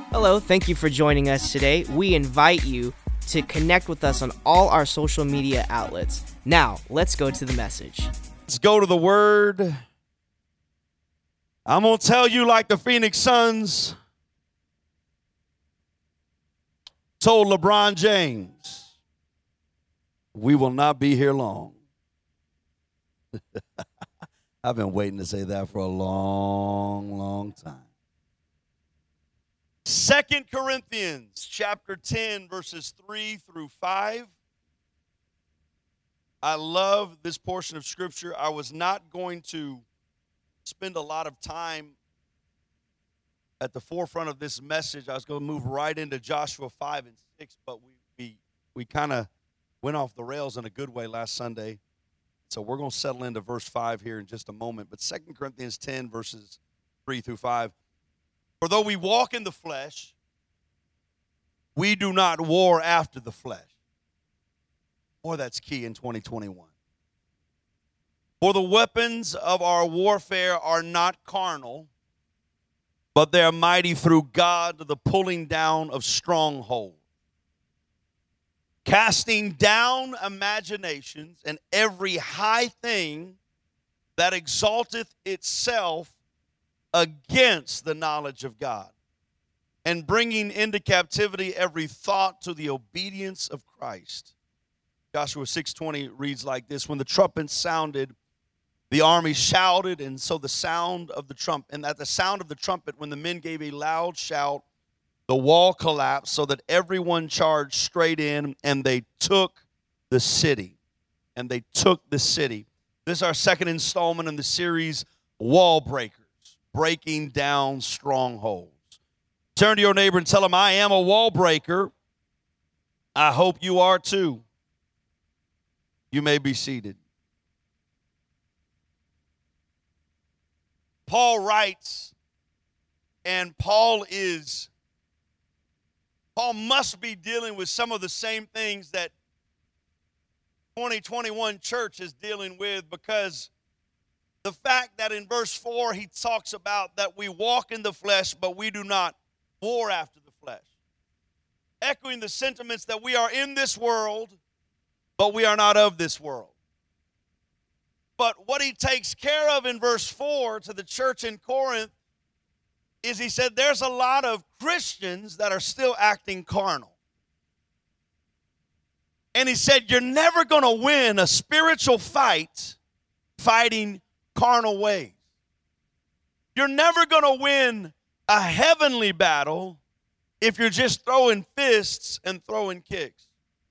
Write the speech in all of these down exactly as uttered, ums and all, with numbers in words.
Hello, thank you for joining us today. We invite you to connect with us on all our social media outlets. Now, let's go to the message. Let's go to the word. I'm going to tell you like the Phoenix Suns told LeBron James, we will not be here long. I've been waiting to say that for a long, long time. Second Corinthians chapter ten, verses three through five. I love this portion of Scripture. I was not going to spend a lot of time at the forefront of this message. I was going to move right into Joshua five and six, but we we, we kind of went off the rails in a good way last Sunday. So we're going to settle into verse five here in just a moment. But Second Corinthians ten, verses three through five. For though we walk in the flesh, we do not war after the flesh. Boy, that's key in twenty twenty-one. For the weapons of our warfare are not carnal, but they are mighty through God to the pulling down of strongholds, casting down imaginations and every high thing that exalteth itself against the knowledge of God, and bringing into captivity every thought to the obedience of Christ. Joshua six twenty reads like this: when the trumpet sounded, the army shouted, and so the sound of the trumpet, and at the sound of the trumpet, when the men gave a loud shout, the wall collapsed, so that everyone charged straight in, and they took the city. And they took the city. This is our second installment in the series, Wall Breakers, breaking down strongholds. Turn to your neighbor and tell him, I am a wall breaker. I hope you are too. You may be seated. Paul writes, and Paul is, Paul must be dealing with some of the same things that twenty twenty-one church is dealing with, because the fact that in verse four he talks about that we walk in the flesh, but we do not war after the flesh. Echoing the sentiments that we are in this world, but we are not of this world. But what he takes care of in verse four to the church in Corinth is he said there's a lot of Christians that are still acting carnal. And he said you're never going to win a spiritual fight fighting carnal ways. You're never going to win a heavenly battle if you're just throwing fists and throwing kicks.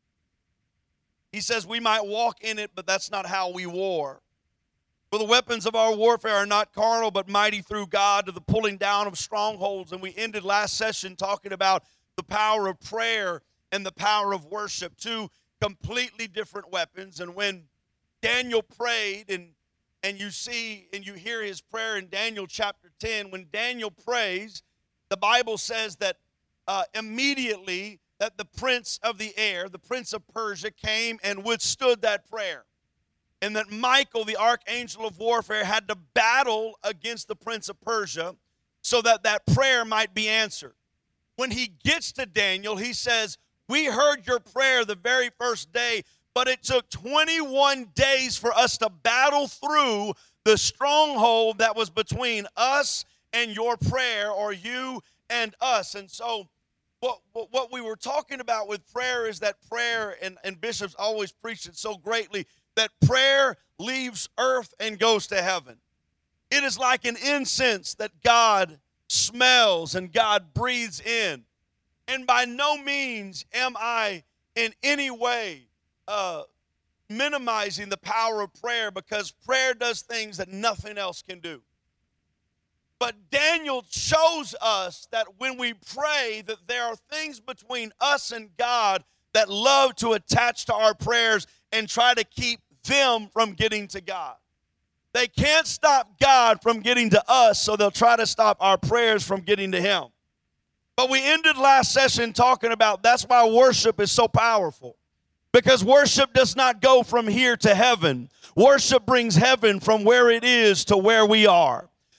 He says we might walk in it, but that's not how we war. For the weapons of our warfare are not carnal, but mighty through God to the pulling down of strongholds. And we ended last session talking about the power of prayer and the power of worship, two completely different weapons. And when Daniel prayed, and and you see and you hear his prayer in Daniel chapter ten, when Daniel prays, the Bible says that uh, immediately that the prince of the air, the prince of Persia, came and withstood that prayer. And that Michael, the archangel of warfare, had to battle against the prince of Persia so that that prayer might be answered. When he gets to Daniel, he says, we heard your prayer the very first day, but it took twenty-one days for us to battle through the stronghold that was between us and your prayer, or you and us. And so what, what, what we were talking about with prayer is that prayer, and, and bishops always preach it so greatly, that prayer leaves earth and goes to heaven. It is like an incense that God smells and God breathes in. And by no means am I in any way uh, minimizing the power of prayer, because prayer does things that nothing else can do. But Daniel shows us that when we pray, that there are things between us and God that love to attach to our prayers and try to keep them from getting to God. They can't stop God from getting to us, so they'll try to stop our prayers from getting to him. But we ended last session talking about that's why worship is so powerful. Because worship does not go from here to heaven. Worship brings heaven from where it is to where we are.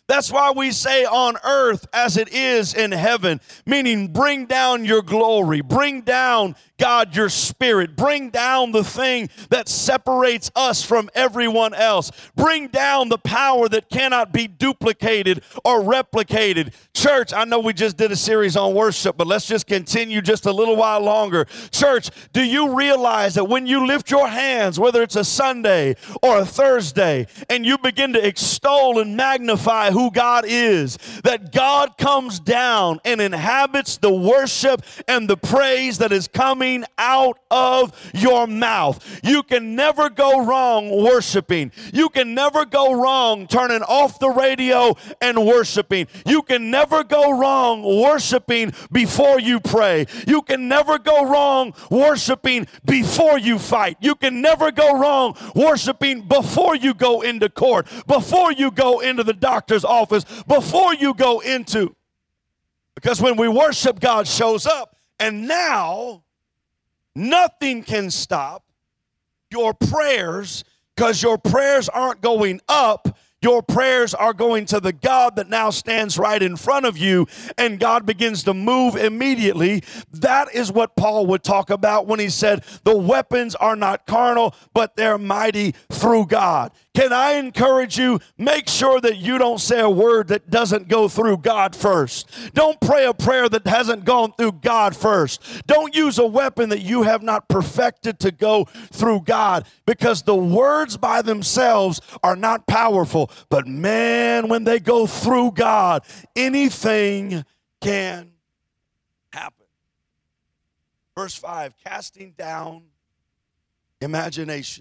That's why we say on earth as it is in heaven, meaning bring down your glory, bring down, God, your spirit, bring down the thing that separates us from everyone else, bring down the power that cannot be duplicated or replicated. Church, I know we just did a series on worship, but let's just continue just a little while longer. Church, do you realize that when you lift your hands, whether it's a Sunday or a Thursday, and you begin to extol and magnify who God is, that God comes down and inhabits the worship and the praise that is coming out of your mouth? You can never go wrong worshiping. You can never go wrong turning off the radio and worshiping. You can never go wrong worshiping before you pray. You can never go wrong worshiping before you fight. You can never go wrong worshiping before you go into court, before you go into the doctor's office, before you go into, because when we worship, God shows up, and now nothing can stop your prayers, because your prayers aren't going up. Your prayers are going to the God that now stands right in front of you, and God begins to move immediately. That is what Paul would talk about when he said, the weapons are not carnal, but they're mighty through God. Can I encourage you, make sure that you don't say a word that doesn't go through God first. Don't pray a prayer that hasn't gone through God first. Don't use a weapon that you have not perfected to go through God, because the words by themselves are not powerful. But man, when they go through God, anything can happen. Verse five, casting down imagination.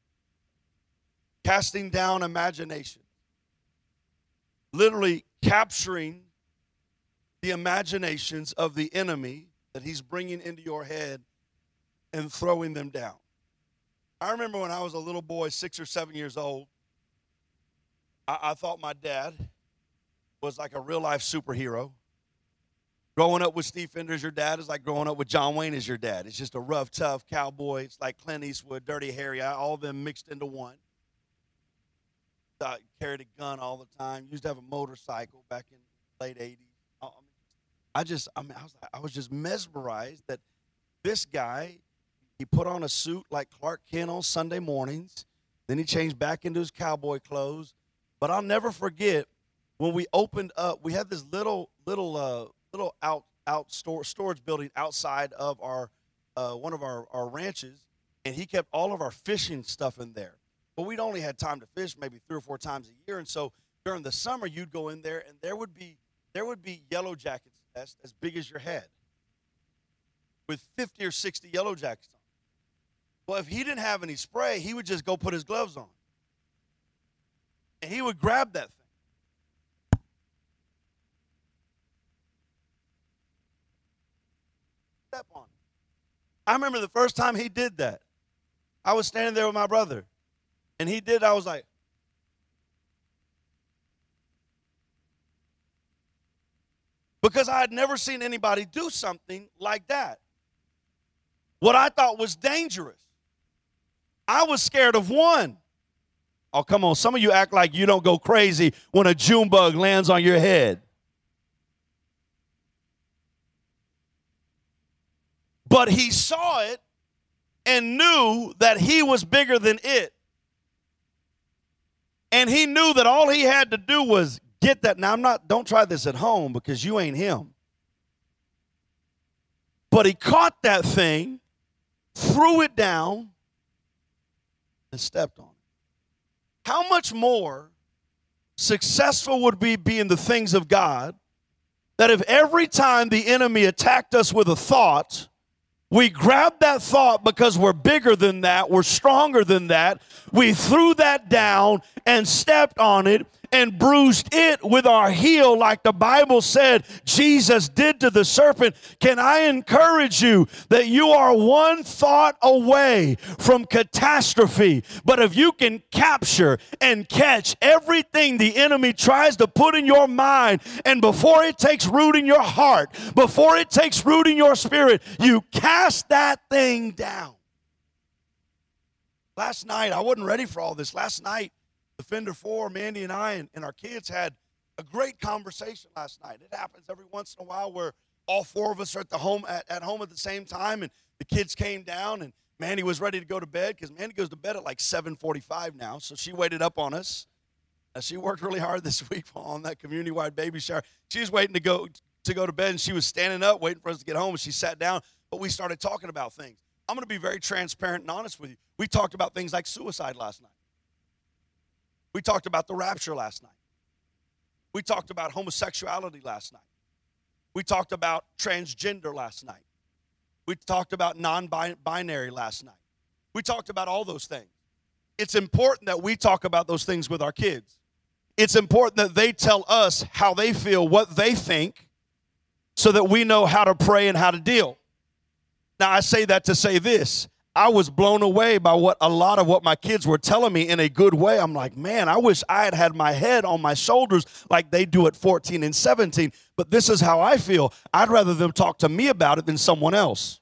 Casting down imagination. Literally capturing the imaginations of the enemy that he's bringing into your head and throwing them down. I remember when I was a little boy, six or seven years old, I, I thought my dad was like a real-life superhero. Growing up with Steve Fender as your dad is like growing up with John Wayne as your dad. It's just a rough, tough cowboy. It's like Clint Eastwood, Dirty Harry, all of them mixed into one. I carried a gun all the time. Used to have a motorcycle back in the late eighties. I just, I mean, I was, I was just mesmerized that this guy, he put on a suit like Clark Kent on Sunday mornings. Then he changed back into his cowboy clothes. But I'll never forget when we opened up. We had this little, little, uh, little out, out store, storage building outside of our, uh, one of our, our ranches, and he kept all of our fishing stuff in there. But we'd only had time to fish maybe three or four times a year, and so during the summer you'd go in there, and there would be there would be yellow jackets as, as big as your head, with fifty or sixty yellow jackets on. Well, if he didn't have any spray, he would just go put his gloves on, and he would grab that thing. Step on it. I remember the first time he did that. I was standing there with my brother. And he did, I was like, because I had never seen anybody do something like that. What I thought was dangerous. I was scared of one. Oh, come on. Some of you act like you don't go crazy when a June bug lands on your head. But he saw it and knew that he was bigger than it. And he knew that all he had to do was get that. Now, I'm not, don't try this at home because you ain't him. But he caught that thing, threw it down, and stepped on it. How much more successful would we be in the things of God that if every time the enemy attacked us with a thought, we grabbed that thought because we're bigger than that, we're stronger than that, we threw that down and stepped on it and bruised it with our heel like the Bible said Jesus did to the serpent. Can I encourage you that you are one thought away from catastrophe, but if you can capture and catch everything the enemy tries to put in your mind, and before it takes root in your heart, before it takes root in your spirit, you cast that thing down. Last night, I wasn't ready for all this. Last night, the Fender four, Mandy and I and, and our kids had a great conversation last night. It happens every once in a while where all four of us are at the home at, at home at the same time, and the kids came down, and Mandy was ready to go to bed because Mandy goes to bed at like seven forty-five now, so she waited up on us. Uh, she worked really hard this week on that community-wide baby shower. She was waiting to go to go to bed, and she was standing up waiting for us to get home, and she sat down, but we started talking about things. I'm going to be very transparent and honest with you. We talked about things like suicide last night. We talked about the rapture last night. We talked about homosexuality last night. We talked about transgender last night. We talked about non-binary last night. We talked about all those things. It's important that we talk about those things with our kids. It's important that they tell us how they feel, what they think, so that we know how to pray and how to deal. Now, I say that to say this. I was blown away by what a lot of what my kids were telling me in a good way. I'm like, man, I wish I had had my head on my shoulders like they do at fourteen and seventeen. But this is how I feel. I'd rather them talk to me about it than someone else.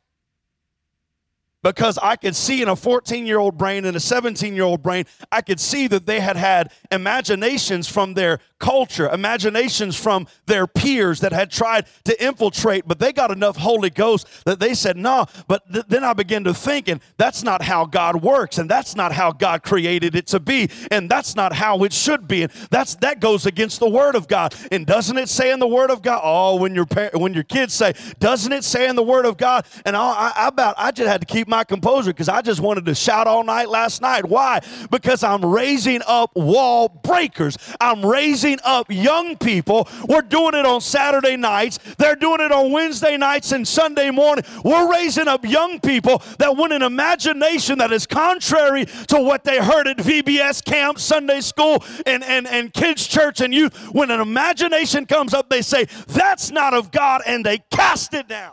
Because I could see in a fourteen-year-old brain and a seventeen-year-old brain, I could see that they had had imaginations from their culture, imaginations from their peers that had tried to infiltrate, but they got enough Holy Ghost that they said, no, but th- then I began to think, and that's not how God works, and that's not how God created it to be, and that's not how it should be, and that's that goes against the Word of God. And doesn't it say in the Word of God, oh, when your par- when your kids say, doesn't it say in the Word of God, and I, I, I about, I just had to keep my composure because I just wanted to shout all night last night. Why? Because I'm raising up wall breakers. I'm raising up young people. We're doing it on Saturday nights. They're doing it on Wednesday nights and Sunday morning. We're raising up young people that when an imagination that is contrary to what they heard at V B S camp, Sunday school, and, and, and kids church and youth, when an imagination comes up, they say, that's not of God, and they cast it down.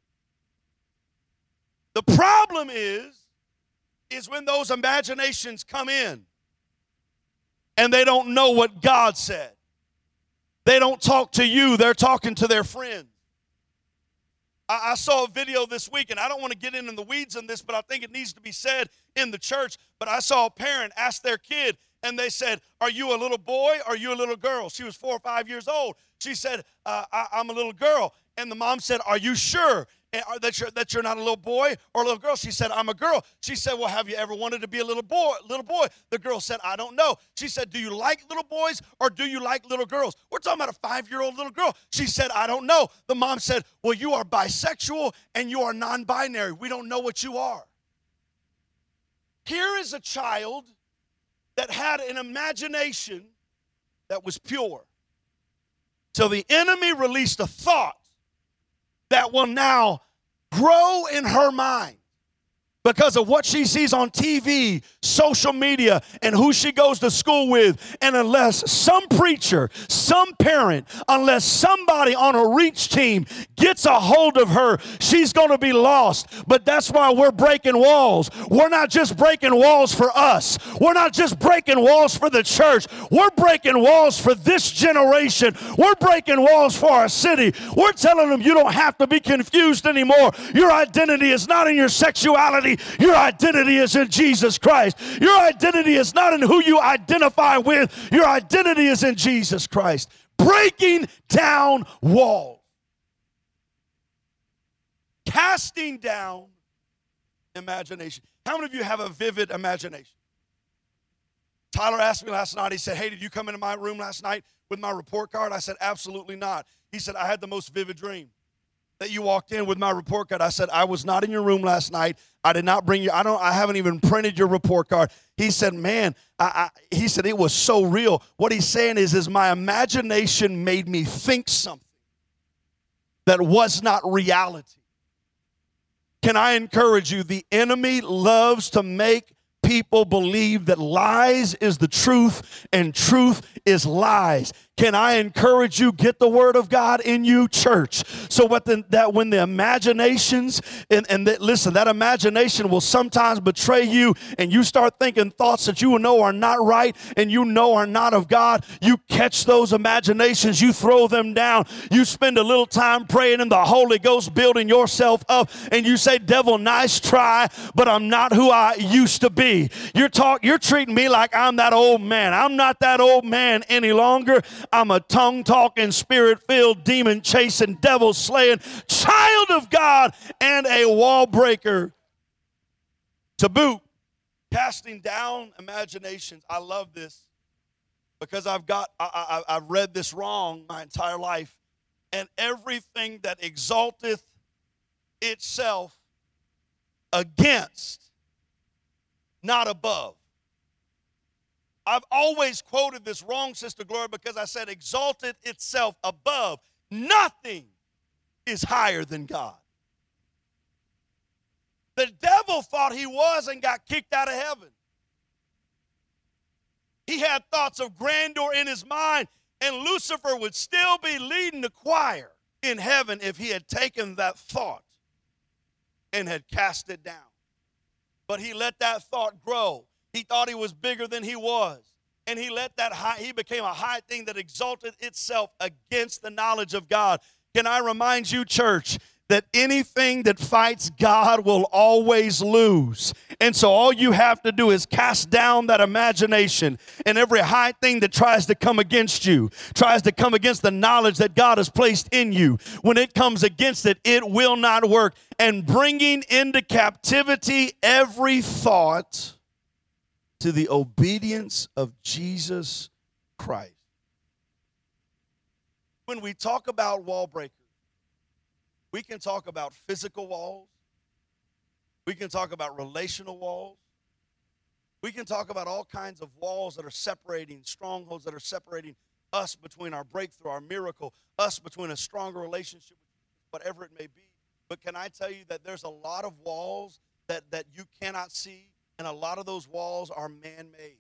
The problem is, is when those imaginations come in and they don't know what God said. They don't talk to you. They're talking to their friends. I, I saw a video this week, and I don't want to get into the weeds on this, but I think it needs to be said in the church. But I saw a parent ask their kid, and they said, are you a little boy or are you a little girl? She was four or five years old. She said, uh, I, I'm a little girl. And the mom said, are you sure that you're, that you're not a little boy or a little girl? She said, I'm a girl. She said, well, have you ever wanted to be a little boy? Little boy. The girl said, I don't know. She said, do you like little boys or do you like little girls? We're talking about a five-year-old little girl. She said, I don't know. The mom said, well, you are bisexual and you are non-binary. We don't know what you are. Here is a child that had an imagination that was pure. So the enemy released a thought that will now grow in her mind because of what she sees on T V, social media, and who she goes to school with. And unless some preacher, some parent, unless somebody on a reach team gets a hold of her, she's going to be lost. But that's why we're breaking walls. We're not just breaking walls for us. We're not just breaking walls for the church. We're breaking walls for this generation. We're breaking walls for our city. We're telling them you don't have to be confused anymore. Your identity is not in your sexuality. Your identity is in Jesus Christ. Your identity is not in who you identify with. Your identity is in Jesus Christ. Breaking down walls. Casting down imagination. How many of you have a vivid imagination? Tyler asked me last night, he said, hey, did you come into my room last night with my report card? I said, absolutely not. He said, I had the most vivid dream that you walked in with my report card. I said, I was not in your room last night. I did not bring you. I don't. I haven't even printed your report card. He said, man, I, I, he said, it was so real. What he's saying is, is my imagination made me think something that was not reality. Can I encourage you? The enemy loves to make people believe that lies is the truth and truth is lies. Can I encourage you, get the word of God in you, church, so what the, that when the imaginations, and, and that, listen, that imagination will sometimes betray you, and you start thinking thoughts that you know are not right and you know are not of God. You catch those imaginations, you throw them down, you spend a little time praying in the Holy Ghost, building yourself up, and you say, devil, nice try, but I'm not who I used to be. You're talk, you're treating me like I'm that old man. I'm not that old man any longer. I'm a tongue-talking, spirit-filled, demon-chasing, devil-slaying child of God and a wall breaker to boot. Casting down imaginations. I love this because I've got I, I, I've read this wrong my entire life. And everything that exalteth itself against, not above. I've always quoted this wrong, Sister Gloria, because I said exalted itself above. Nothing is higher than God. The devil thought he was and got kicked out of heaven. He had thoughts of grandeur in his mind, and Lucifer would still be leading the choir in heaven if he had taken that thought and had cast it down. But he let that thought grow. He thought he was bigger than he was. And he let that high, he became a high thing that exalted itself against the knowledge of God. Can I remind you, church, that anything that fights God will always lose. And so all you have to do is cast down that imagination and every high thing that tries to come against you, tries to come against the knowledge that God has placed in you. When it comes against it, it will not work. And bringing into captivity every thought to the obedience of Jesus Christ. When we talk about wall breakers, we can talk about physical walls. We can talk about relational walls. We can talk about all kinds of walls that are separating, strongholds that are separating us between our breakthrough, our miracle, us between a stronger relationship, whatever it may be. But can I tell you that there's a lot of walls that, that you cannot see, and a lot of those walls are man-made.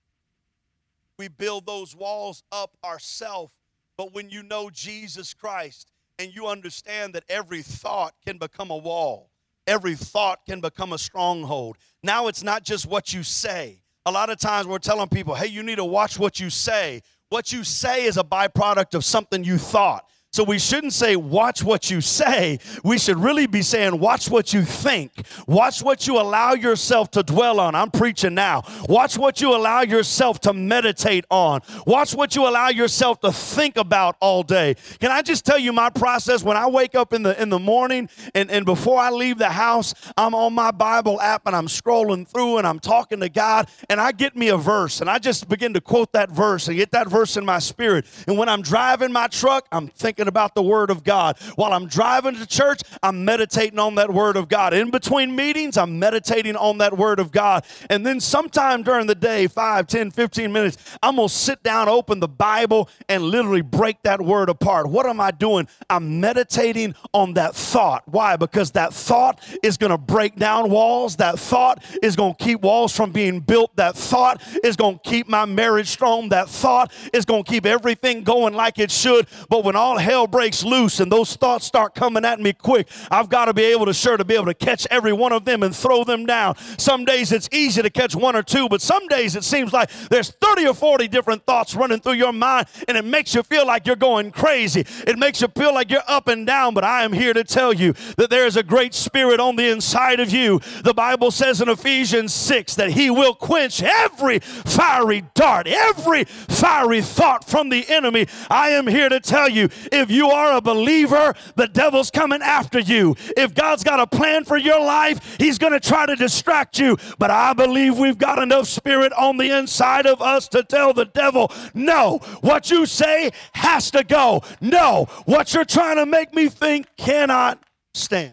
We build those walls up ourselves, but when you know Jesus Christ, and you understand that every thought can become a wall. Every thought can become a stronghold. Now it's not just what you say. A lot of times we're telling people, hey, you need to watch what you say. What you say is a byproduct of something you thought. So we shouldn't say, watch what you say. We should really be saying, watch what you think. Watch what you allow yourself to dwell on. I'm preaching now. Watch what you allow yourself to meditate on. Watch what you allow yourself to think about all day. Can I just tell you my process? When I wake up in the in the morning and, and before I leave the house, I'm on my Bible app and I'm scrolling through and I'm talking to God, and I get me a verse and I just begin to quote that verse and get that verse in my spirit. And when I'm driving my truck, I'm thinking about the Word of God. While I'm driving to church, I'm meditating on that Word of God. In between meetings, I'm meditating on that Word of God. And then sometime during the day, five, ten, fifteen minutes, I'm going to sit down, open the Bible, and literally break that Word apart. What am I doing? I'm meditating on that thought. Why? Because that thought is going to break down walls. That thought is going to keep walls from being built. That thought is going to keep my marriage strong. That thought is going to keep everything going like it should. But when all hell breaks loose and those thoughts start coming at me quick, I've got to be able to sure to be able to catch every one of them and throw them down. Some days it's easy to catch one or two, but some days it seems like there's thirty or forty different thoughts running through your mind, and it makes you feel like you're going crazy. It makes you feel like you're up and down, but I am here to tell you that there is a great spirit on the inside of you. The Bible says in Ephesians six that he will quench every fiery dart, every fiery thought from the enemy. I am here to tell you, if you are a believer, the devil's coming after you. If God's got a plan for your life, he's going to try to distract you. But I believe we've got enough spirit on the inside of us to tell the devil, no, what you say has to go. No, what you're trying to make me think cannot stand.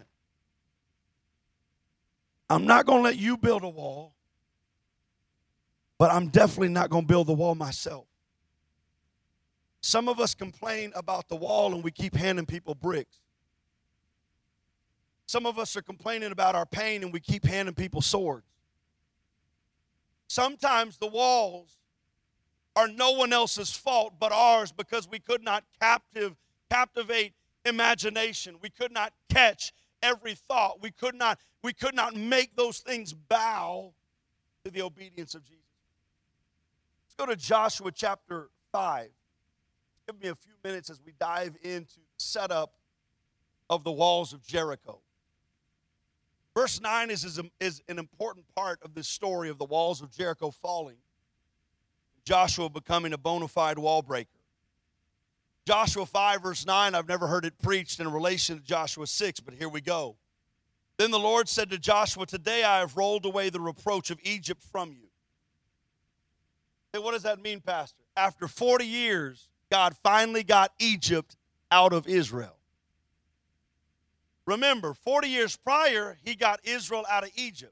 I'm not going to let you build a wall, but I'm definitely not going to build the wall myself. Some of us complain about the wall and we keep handing people bricks. Some of us are complaining about our pain and we keep handing people swords. Sometimes the walls are no one else's fault but ours because we could not captive, captivate imagination. We could not catch every thought. We could not, we could not make those things bow to the obedience of Jesus. Let's go to Joshua chapter five. Give me a few minutes as we dive into the setup of the walls of Jericho. Verse nine is, is, is an important part of this story of the walls of Jericho falling. Joshua becoming a bona fide wall breaker. Joshua five, verse nine, I've never heard it preached in relation to Joshua six, but here we go. Then the Lord said to Joshua, today I have rolled away the reproach of Egypt from you. Hey, what does that mean, Pastor? After forty years, God finally got Egypt out of Israel. Remember, forty years prior, he got Israel out of Egypt.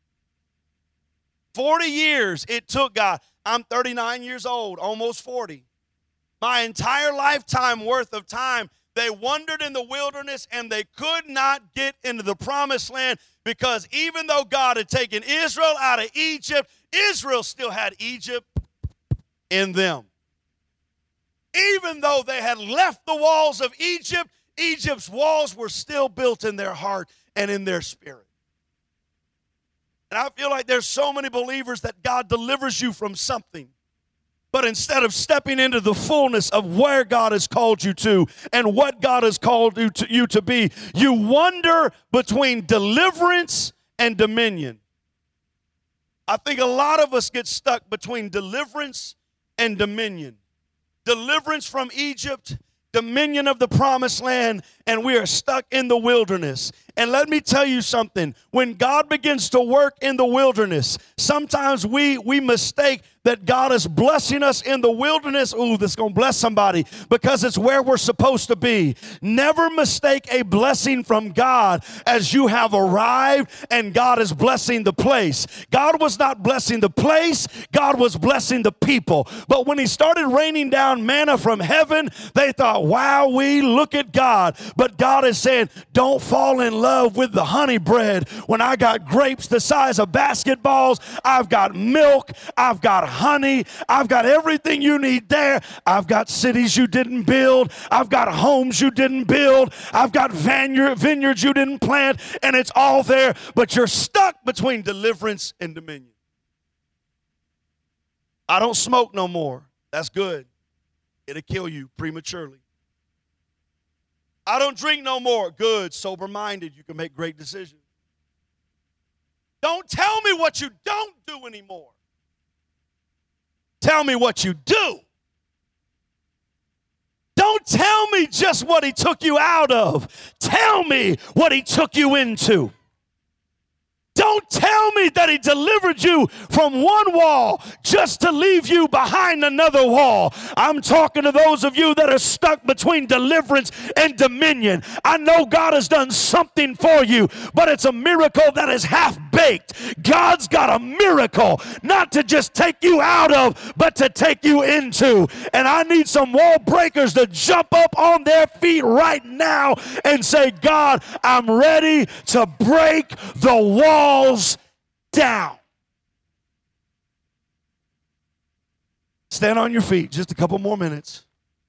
forty years it took God. I'm thirty-nine years old, almost forty. My entire lifetime worth of time, they wandered in the wilderness and they could not get into the promised land because even though God had taken Israel out of Egypt, Israel still had Egypt in them. Even though they had left the walls of Egypt, Egypt's walls were still built in their heart and in their spirit. And I feel like there's so many believers that God delivers you from something. But instead of stepping into the fullness of where God has called you to and what God has called you to, you to be, you wander between deliverance and dominion. I think a lot of us get stuck between deliverance and dominion. Deliverance from Egypt, dominion of the promised land, and we are stuck in the wilderness. And let me tell you something. When God begins to work in the wilderness, sometimes we, we mistake that God is blessing us in the wilderness. Ooh, that's going to bless somebody because it's where we're supposed to be. Never mistake a blessing from God as you have arrived and God is blessing the place. God was not blessing the place. God was blessing the people. But when he started raining down manna from heaven, they thought, wow, we look at God. But God is saying, don't fall in love with the honey bread when I got grapes the size of basketballs. I've got milk. I've got honey. I've got everything you need there. I've got cities you didn't build. I've got homes you didn't build. I've got vineyard, vineyards you didn't plant, and it's all there, but you're stuck between deliverance and dominion. I don't smoke no more. That's good. It'll kill you prematurely. I don't drink no more. Good, sober-minded. You can make great decisions. Don't tell me what you don't do anymore. Tell me what you do. Don't tell me just what he took you out of. Tell me what he took you into. Don't tell me that he delivered you from one wall just to leave you behind another wall. I'm talking to those of you that are stuck between deliverance and dominion. I know God has done something for you, but it's a miracle that is half-baked. God's got a miracle not to just take you out of, but to take you into. And I need some wall breakers to jump up on their feet right now and say, God, I'm ready to break the wall down. Stand on your feet just a couple more minutes.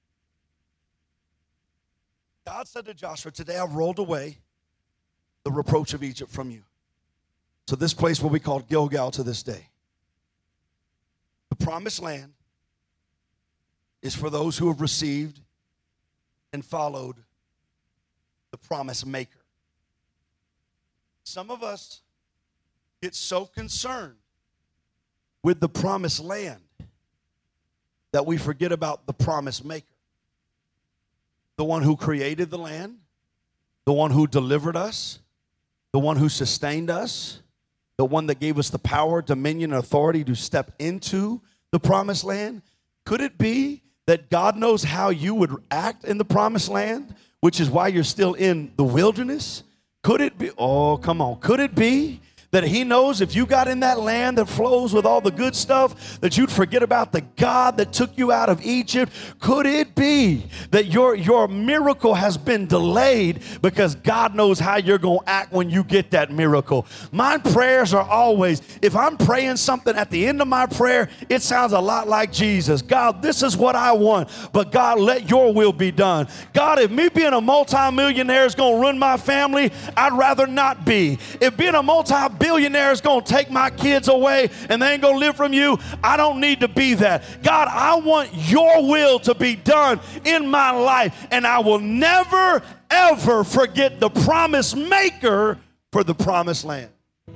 God said to Joshua, today I've rolled away the reproach of Egypt from you. So this place will be called Gilgal to this day. The promised land is for those who have received and followed the promise maker. Some of us get so concerned with the promised land that we forget about the promise maker. The one who created the land, the one who delivered us, the one who sustained us, the one that gave us the power, dominion, and authority to step into the promised land. Could it be that God knows how you would act in the promised land, which is why you're still in the wilderness? Could it be, oh, come on, could it be that he knows if you got in that land that flows with all the good stuff, that you'd forget about the God that took you out of Egypt? Could it be that your, your miracle has been delayed because God knows how you're going to act when you get that miracle? My prayers are always, if I'm praying something at the end of my prayer, it sounds a lot like Jesus. God, this is what I want, but God, let your will be done. God, if me being a multimillionaire is going to run my family, I'd rather not be. If being a multi billionaire is going to take my kids away and they ain't going to live from you, I don't need to be that. God, I want your will to be done in my life, and I will never, ever forget the promise maker for the promised land.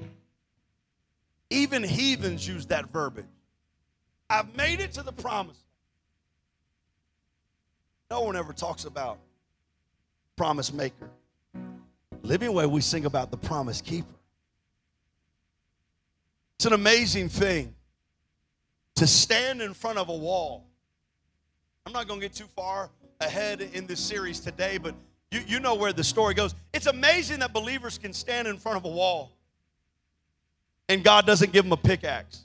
Even heathens use that verbiage. I've made it to the promise. No one ever talks about promise maker. Living Way, we sing about the promise keeper. It's an amazing thing to stand in front of a wall. I'm not going to get too far ahead in this series today, but you, you know where the story goes. It's amazing that believers can stand in front of a wall and God doesn't give them a pickaxe.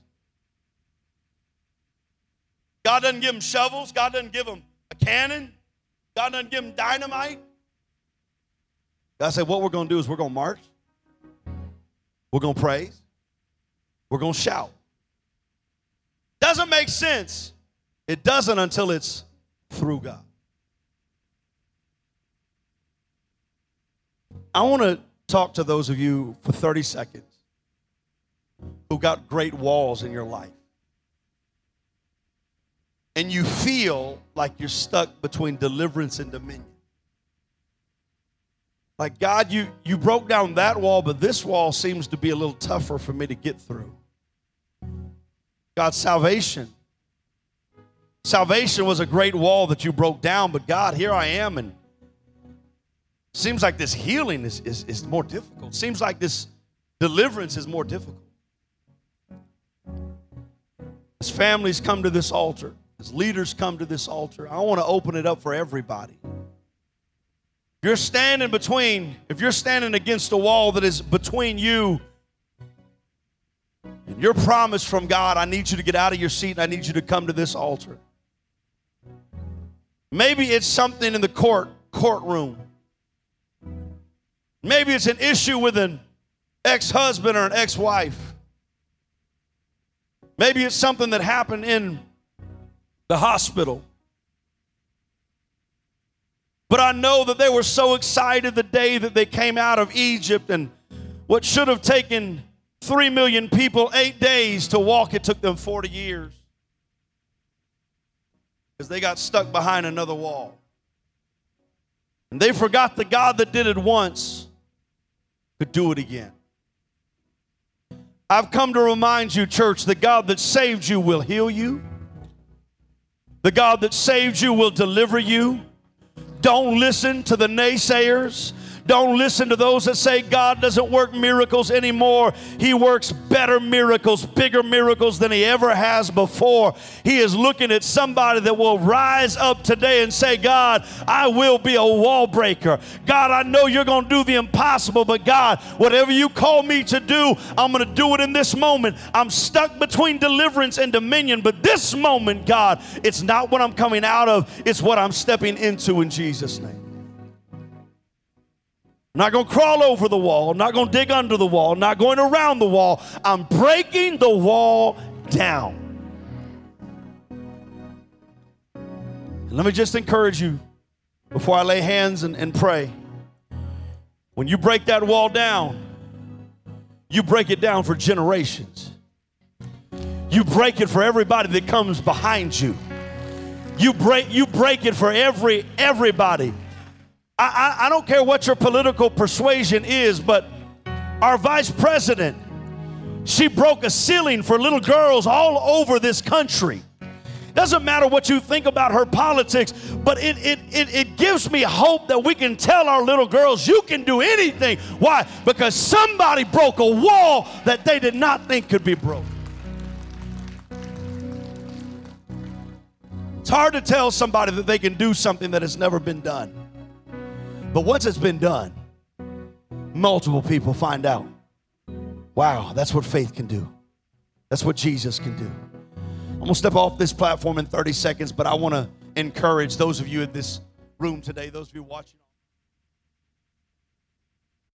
God doesn't give them shovels. God doesn't give them a cannon. God doesn't give them dynamite. God said, what we're going to do is we're going to march. We're going to praise. We're going to shout. Doesn't make sense. It doesn't until it's through God. I want to talk to those of you for thirty seconds who got great walls in your life. And you feel like you're stuck between deliverance and dominion. Like, God, you, you broke down that wall, but this wall seems to be a little tougher for me to get through. God's salvation. Salvation was a great wall that you broke down, but God, here I am, and seems like this healing is, is, is more difficult. Seems like this deliverance is more difficult. As families come to this altar, as leaders come to this altar, I want to open it up for everybody. If you're standing between, if you're standing against a wall that is between you and your promise from God, I need you to get out of your seat and I need you to come to this altar. Maybe it's something in the court, courtroom. Maybe it's an issue with an ex-husband or an ex-wife. Maybe it's something that happened in the hospital. But I know that they were so excited the day that they came out of Egypt, and what should have taken three million people eight days to walk, it took them forty years. Because they got stuck behind another wall. And they forgot the God that did it once could do it again. I've come to remind you, church, the God that saved you will heal you. The God that saved you will deliver you. Don't listen to the naysayers. Don't listen to those that say God doesn't work miracles anymore. He works better miracles, bigger miracles than he ever has before. He is looking at somebody that will rise up today and say, God, I will be a wall breaker. God, I know you're going to do the impossible, but God, whatever you call me to do, I'm going to do it in this moment. I'm stuck between deliverance and dominion, but this moment, God, it's not what I'm coming out of, it's what I'm stepping into in Jesus' name. I'm not going to crawl over the wall. I'm not going to dig under the wall. I'm not going around the wall. I'm breaking the wall down. And let me just encourage you before I lay hands and, and pray. When you break that wall down, you break it down for generations. You break it for everybody that comes behind you. You break, you break it for every everybody. I, I, I don't care what your political persuasion is, but our vice president, she broke a ceiling for little girls all over this country. Doesn't matter what you think about her politics, but it, it, it, it gives me hope that we can tell our little girls, you can do anything. Why? Because somebody broke a wall that they did not think could be broken. It's hard to tell somebody that they can do something that has never been done. But once it's been done, multiple people find out, wow, that's what faith can do. That's what Jesus can do. I'm going to step off this platform in thirty seconds, but I want to encourage those of you in this room today, those of you watching.